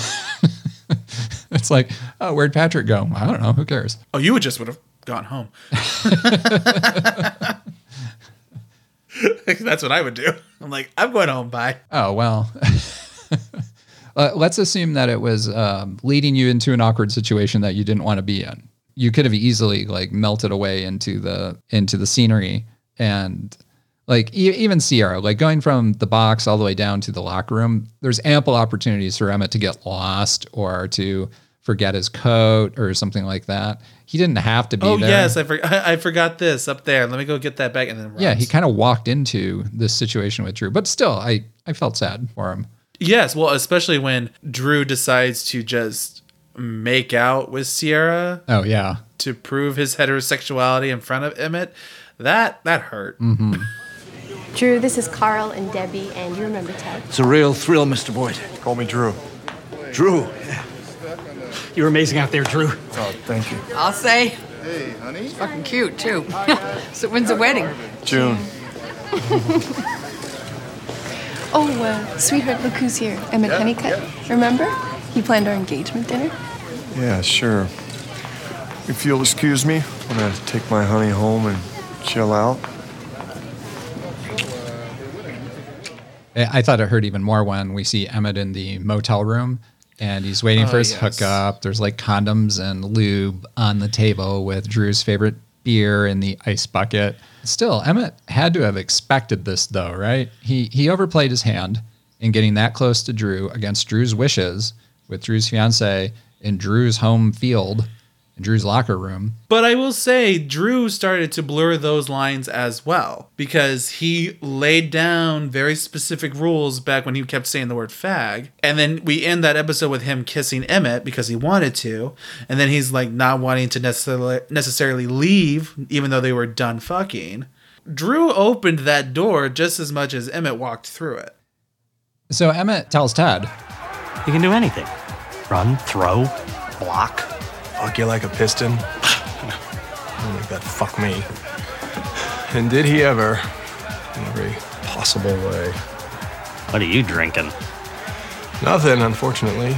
It's like, oh, where'd Patrick go? I don't know. Who cares? Oh, you would just would have gone home. That's what I would do. I'm like, I'm going home. Bye. Oh, well. uh, let's assume that it was um, leading you into an awkward situation that you didn't want to be in. You could have easily like melted away into the into the scenery and. Like e- even Sierra, like going from the box all the way down to the locker room, there's ample opportunities for Emmett to get lost or to forget his coat or something like that. He didn't have to be oh, there. Oh, yes. I, for- I forgot this up there. Let me go get that back. And then runs. Yeah, he kind of walked into this situation with Drew. But still, I, I felt sad for him. Yes. Well, especially when Drew decides to just make out with Sierra. Oh, yeah. To prove his heterosexuality in front of Emmett. That, that hurt. Mm-hmm. Drew, this is Carl and Debbie, and you remember Ted. It's a real thrill, Mister Boyd. Call me Drew. Drew. You're amazing out there, Drew. Oh, thank you. I'll say. Hey, honey. It's fucking cute, too. So when's the wedding? June. Oh, uh, sweetheart, look who's here. Emmett yeah, Honeycutt. Yeah. Remember? He planned our engagement dinner. Yeah, sure. If you'll excuse me, I'm gonna take my honey home and chill out. I thought it hurt even more when we see Emmett in the motel room and he's waiting oh, for his yes. hookup. There's like condoms and lube on the table with Drew's favorite beer in the ice bucket. Still, Emmett had to have expected this though, right? He he overplayed his hand in getting that close to Drew against Drew's wishes with Drew's fiance in Drew's home field. In Drew's locker room. But I will say Drew started to blur those lines as well because he laid down very specific rules back when he kept saying the word fag. And then we end that episode with him kissing Emmett because he wanted to. And then he's like not wanting to necessarily necessarily leave even though they were done fucking. Drew opened that door just as much as Emmett walked through it. So Emmett tells Ted, "You can do anything. Run, throw, block. Fuck you like a piston? Oh my God, fuck me. And did he ever, in every possible way. What are you drinking?" Nothing, unfortunately.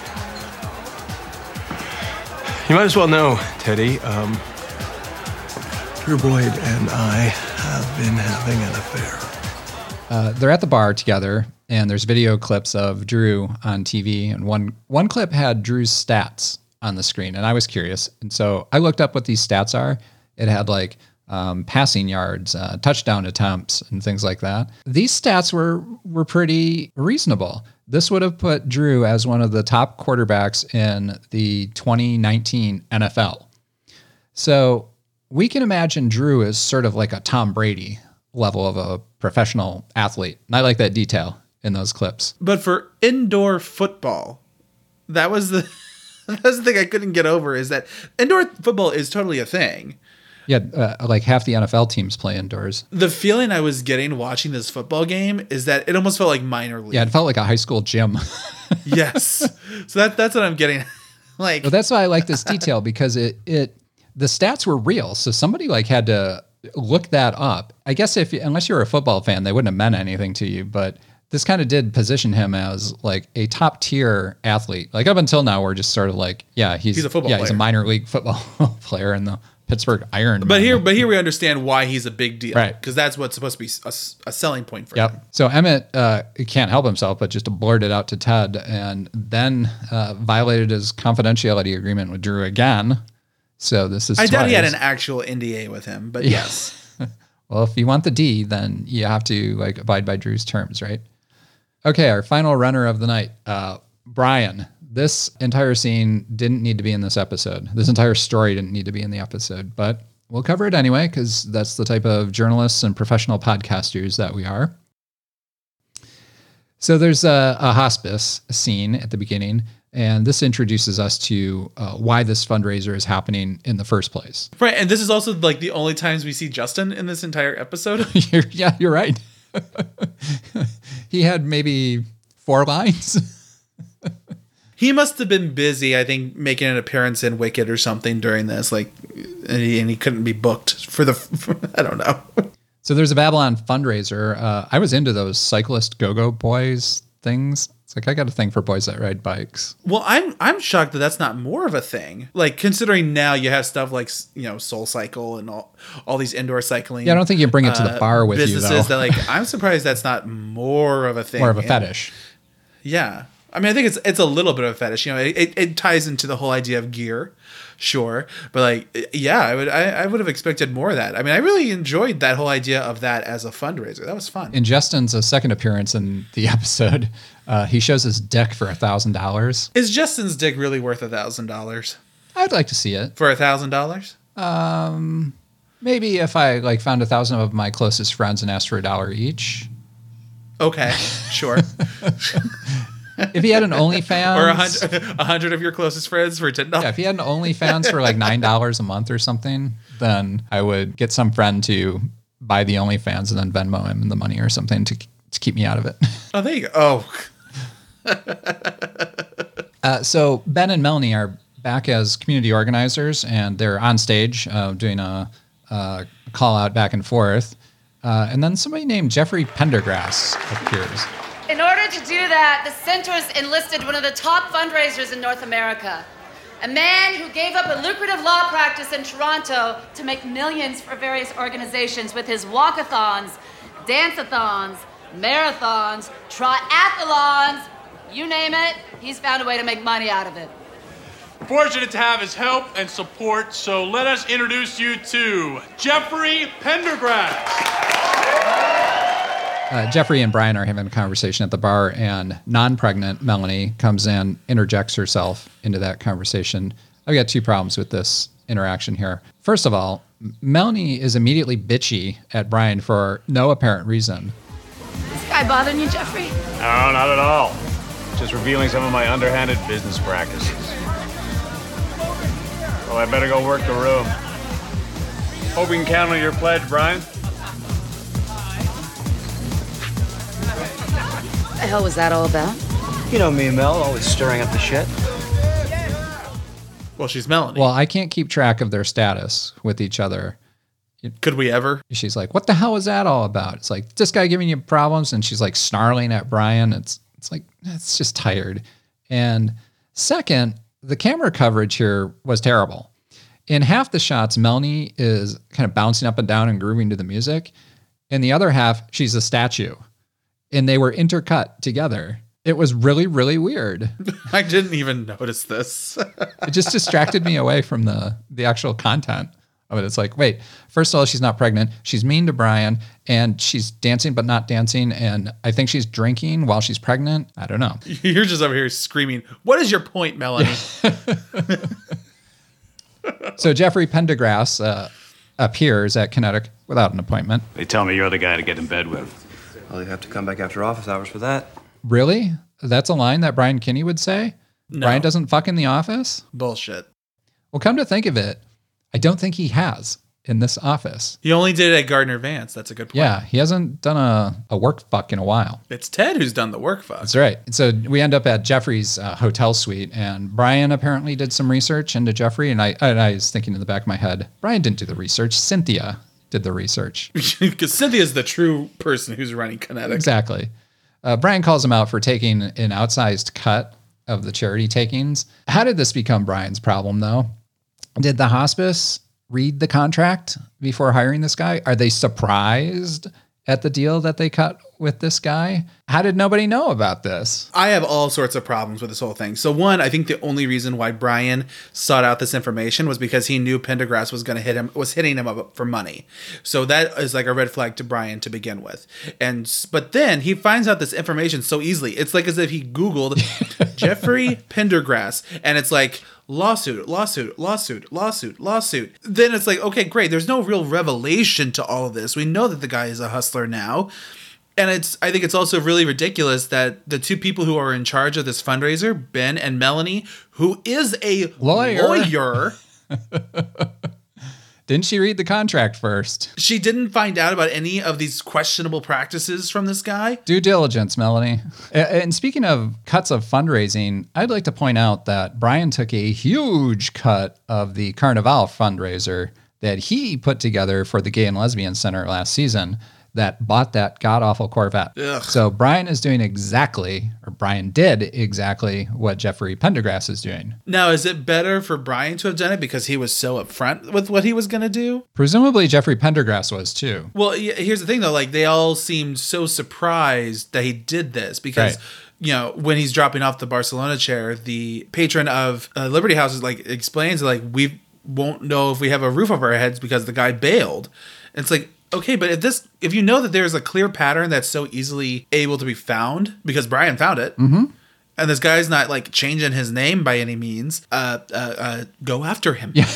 You might as well know, Teddy, um, Drew Boyd and I have been having an affair. Uh, they're at the bar together, and there's video clips of Drew on T V, and one one clip had Drew's stats on the screen, and I was curious, and so I looked up what these stats are. It had like um, passing yards, uh, touchdown attempts, and things like that. These stats were were pretty reasonable. This would have put Drew as one of the top quarterbacks in the twenty nineteen N F L. So we can imagine Drew as sort of like a Tom Brady level of a professional athlete. And I like that detail in those clips. But for indoor football, that was the that was the thing I couldn't get over, is that indoor football is totally a thing. Yeah, uh, like half the N F L teams play indoors. The feeling I was getting watching this football game is that it almost felt like minor league. Yeah, it felt like a high school gym. Yes. So that that's what I'm getting. Like, well, that's why I like this detail, because it it the stats were real. So somebody like had to look that up. I guess if unless you're a football fan, they wouldn't have meant anything to you, but this kind of did position him as like a top tier athlete. Like up until now, we're just sort of like, yeah, he's, He's a football yeah, he's a player. minor league football player in the Pittsburgh Iron. But here, but here we understand why he's a big deal, Right. Because that's what's supposed to be a, a selling point for Yep. him. So Emmett uh, can't help himself, but just blurted out to Ted, and then uh, violated his confidentiality agreement with Drew again. So this is I doubt he had twice. an actual N D A with him, but Yeah. yes. Well, if you want the D, then you have to like abide by Drew's terms, right? Okay, our final runner of the night, uh, Brian. This entire scene didn't need to be in this episode. This entire story didn't need to be in the episode, but we'll cover it anyway because that's the type of journalists and professional podcasters that we are. So there's a, a hospice scene at the beginning, and this introduces us to uh, why this fundraiser is happening in the first place. Right, and this is also like the only times we see Justin in this entire episode. You're, yeah, you're right. He had maybe four lines. He must have been busy, I think, making an appearance in Wicked or something during this, like, and he, and he couldn't be booked for the, for, I don't know. So there's a Babylon fundraiser. Uh, I was into those cyclist go-go boys things. It's like, I got a thing for boys that ride bikes. Well, I'm I'm shocked that that's not more of a thing. Like, considering now you have stuff like, you know, Soul Cycle and all all these indoor cycling. Yeah, I don't think you bring it to the uh, bar with you, businesses though. that, like, I'm surprised that's not more of a thing. More of a And- fetish. Yeah. I mean, I think it's it's a little bit of a fetish. You know, it, it, it ties into the whole idea of gear, sure. But like, yeah, I would I, I would have expected more of that. I mean, I really enjoyed that whole idea of that as a fundraiser. That was fun. In Justin's uh, second appearance in the episode, uh, he shows his dick for a thousand dollars. Is Justin's dick really worth a thousand dollars? I'd like to see it for a thousand dollars. Um, maybe if I like found a thousand of my closest friends and asked for a dollar each. Okay, sure. If he had an OnlyFans, or a hundred, a hundred of your closest friends for ten dollars. Yeah, if he had an OnlyFans for like nine dollars a month or something, then I would get some friend to buy the OnlyFans and then Venmo him the money or something to to keep me out of it. Oh, there you go. Oh. uh, so Ben and Melanie are back as community organizers, and they're on stage uh, doing a, a call out back and forth. Uh, and then somebody named Jeffrey Pendergrass appears. In order to do that, the center's enlisted one of the top fundraisers in North America. A man who gave up a lucrative law practice in Toronto to make millions for various organizations with his walkathons, dance-a-thons, marathons, triathlons, you name it, he's found a way to make money out of it. Fortunate to have his help and support, so let us introduce you to Jeffrey Pendergrass. Uh, Jeffrey and Brian are having a conversation at the bar, and non-pregnant Melanie comes in, interjects herself into that conversation. I've got two problems with this interaction here. First of all, Melanie is immediately bitchy at Brian for no apparent reason. This guy bothering you, Jeffrey? No, not at all. Just revealing some of my underhanded business practices. Well, I better go work the room. Hope we can count on your pledge, Brian. What the hell was that all about? You know me, Mel, always stirring up the shit. Well, she's Melanie. Well, I can't keep track of their status with each other. Could we ever? She's like, what the hell was that all about? It's like, this guy giving you problems? And she's like snarling at Brian. It's it's like, it's just tired. And second, the camera coverage here was terrible. In half the shots, Melanie is kind of bouncing up and down and grooving to the music. In the other half, she's a statue. And they were intercut together. It was really, really weird. I didn't even notice this. It just distracted me away from the the actual content of it. It's like, wait, first of all, she's not pregnant. She's mean to Brian, and she's dancing but not dancing. And I think she's drinking while she's pregnant. I don't know. You're just over here screaming, what is your point, Melanie? So Jeffrey Pendergrass uh, appears at Kinetic without an appointment. They tell me you're the guy to get in bed with. Well, you have to come back after office hours for that. Really? That's a line that Brian Kinney would say? No. Brian doesn't fuck in the office? Bullshit. Well, come to think of it, I don't think he has in this office. He only did it at Gardner Vance. That's a good point. Yeah, he hasn't done a, a work fuck in a while. It's Ted who's done the work fuck. That's right. So we end up at Jeffrey's uh, hotel suite, and Brian apparently did some research into Jeffrey, and I, and I was thinking in the back of my head, Brian didn't do the research. Cynthia did the research. Because Cynthia's the true person who's running Kinetic. Exactly. Uh, Brian calls him out for taking an outsized cut of the charity takings. How did this become Brian's problem, though? Did the hospice read the contract before hiring this guy? Are they surprised at the deal that they cut with this guy? How did nobody know about this? I have all sorts of problems with this whole thing. So one, I think the only reason why Brian sought out this information was because he knew Pendergrass was going to hit him, was hitting him up for money. So that is like a red flag to Brian to begin with. And but then he finds out this information so easily. It's like as if he Googled Jeffrey Pendergrass, and it's like lawsuit, lawsuit, lawsuit, lawsuit, lawsuit. Then it's like, okay, great. There's no real revelation to all of this. We know that the guy is a hustler now. And it's, I think it's also really ridiculous that the two people who are in charge of this fundraiser, Ben and Melanie, who is a lawyer, lawyer didn't she read the contract first? She didn't find out about any of these questionable practices from this guy. Due diligence, Melanie. And speaking of cuts of fundraising, I'd like to point out that Brian took a huge cut of the Carnival fundraiser that he put together for the Gay and Lesbian Center last season that bought that god-awful Corvette. Ugh. So Brian is doing exactly, or Brian did exactly what Jeffrey Pendergrass is doing. Now, is it better for Brian to have done it because he was so upfront with what he was going to do? Presumably Jeffrey Pendergrass was too. Well, here's the thing though, like they all seemed so surprised that he did this because Right. you know, when he's dropping off the Barcelona chair, the patron of uh, Liberty House is like explains like we won't know if we have a roof over our heads because the guy bailed. It's like, okay, but if this, if you know that there's a clear pattern that's so easily able to be found because Brian found it, mm-hmm. and this guy's not like changing his name by any means, uh, uh, uh go after him. Yeah.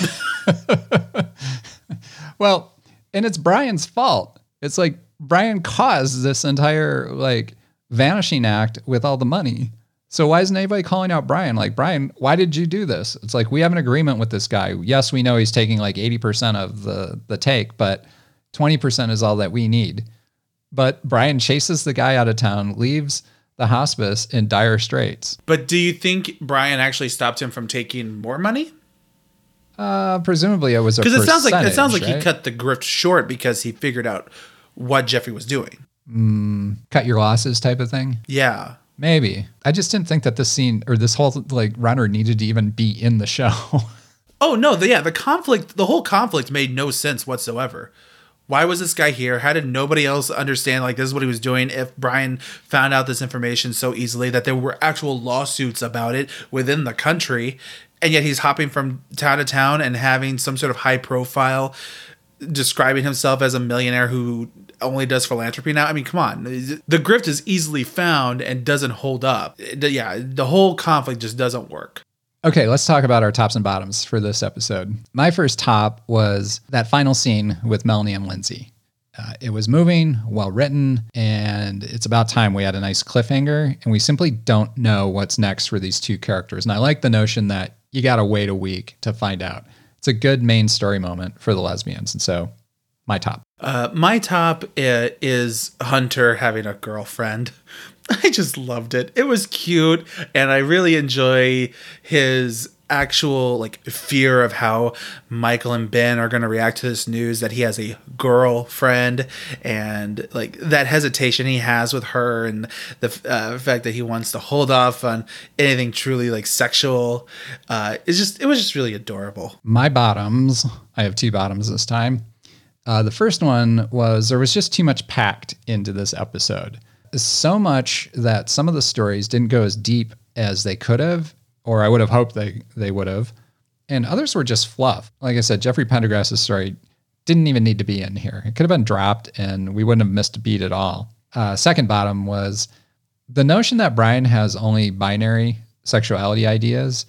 Well, and it's Brian's fault. It's like Brian caused this entire like vanishing act with all the money. So why isn't anybody calling out Brian? Like, Brian, why did you do this? It's like, we have an agreement with this guy. Yes, we know he's taking like eighty percent of the, the take, but twenty percent is all that we need. But Brian chases the guy out of town, leaves the hospice in dire straits. But do you think Brian actually stopped him from taking more money? Uh, presumably it was a Because it sounds like it sounds like right? he cut the grift short because he figured out what Jeffrey was doing. Mm, cut your losses type of thing. Yeah. Maybe. I just didn't think that this scene or this whole like runner needed to even be in the show. Oh no, the, yeah, the conflict, the whole conflict made no sense whatsoever. Why was this guy here? How did nobody else understand like this is what he was doing if Brian found out this information so easily that there were actual lawsuits about it within the country, and yet he's hopping from town to town and having some sort of high profile describing himself as a millionaire who only does philanthropy now? I mean, come on. The grift is easily found and doesn't hold up. Yeah, the whole conflict just doesn't work. Okay, let's talk about our tops and bottoms for this episode. My first top was that final scene with Melanie and Lindsay. Uh, it was moving, well written, and it's about time we had a nice cliffhanger, and we simply don't know what's next for these two characters. And I like the notion that you got to wait a week to find out. It's a good main story moment for the lesbians, and so my top. Uh, my top is Hunter having a girlfriend. I just loved it. It was cute, and I really enjoy his actual like fear of how Michael and Ben are going to react to this news that he has a girlfriend, and like that hesitation he has with her, and the uh, fact that he wants to hold off on anything truly like sexual. Uh, it's just it was just really adorable. My bottoms. I have two bottoms this time. Uh, the first one was there was just too much packed into this episode. So much that some of the stories didn't go as deep as they could have, or I would have hoped they, they would have. And others were just fluff. Like I said, Jeffrey Pendergrass' story didn't even need to be in here. It could have been dropped and we wouldn't have missed a beat at all. Uh, second bottom was the notion that Brian has only binary sexuality ideas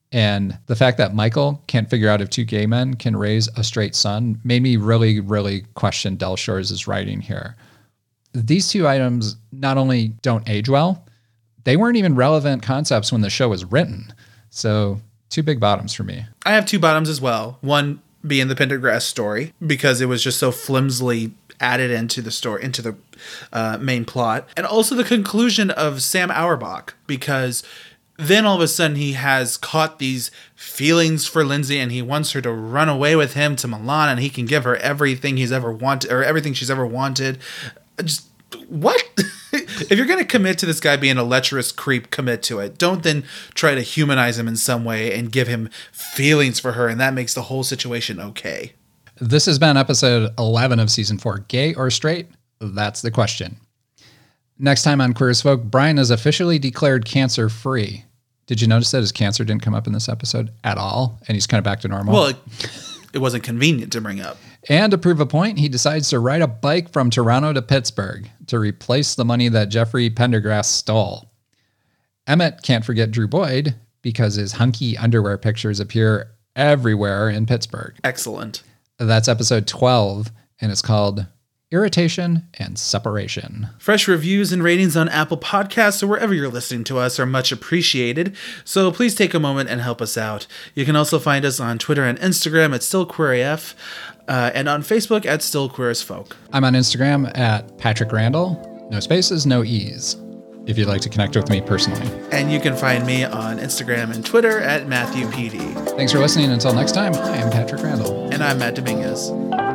And the fact that Michael can't figure out if two gay men can raise a straight son made me really, really question Del Shores' writing here. These two items not only don't age well, they weren't even relevant concepts when the show was written. So two big bottoms for me. I have two bottoms as well. One being the Pendergrass story, because it was just so flimsily added into the story, into the uh, main plot. And also the conclusion of Sam Auerbach, because then all of a sudden he has caught these feelings for Lindsay and he wants her to run away with him to Milan and he can give her everything he's ever wanted or everything she's ever wanted. Just what? If you're going to commit to this guy being a lecherous creep, commit to it. Don't then try to humanize him in some way and give him feelings for her, and that makes the whole situation okay. This has been episode eleven of season four. Gay or straight? That's the question. Next time on Queer as Folk, Brian is officially declared cancer-free. Did you notice that his cancer didn't come up in this episode at all, and he's kind of back to normal? Well, it, it wasn't convenient to bring up. And to prove a point, he decides to ride a bike from Toronto to Pittsburgh to replace the money that Jeffrey Pendergrass stole. Emmett can't forget Drew Boyd because his hunky underwear pictures appear everywhere in Pittsburgh. Excellent. That's episode twelve, and it's called Irritation and Separation. Fresh reviews and ratings on Apple Podcasts or wherever you're listening to us are much appreciated, so please take a moment and help us out. You can also find us on Twitter and Instagram at StillQueerAF, uh, and on Facebook at Still Queer as Folk. I'm on Instagram at Patrick Randall. No spaces, no E's, if you'd like to connect with me personally. And you can find me on Instagram and Twitter at Matthew P D. Thanks for listening. Until next time, I am Patrick Randall. And I'm Matt Dominguez.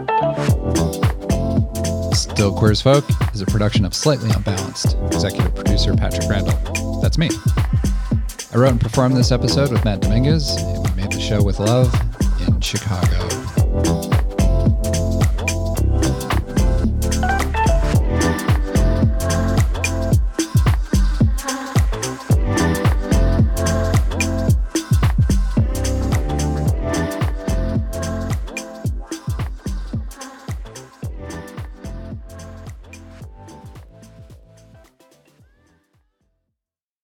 Still Queer as Folk is a production of Slightly Unbalanced. Executive producer Patrick Randall. That's me. I wrote and performed this episode with Matt Dominguez, and we made the show with love in Chicago.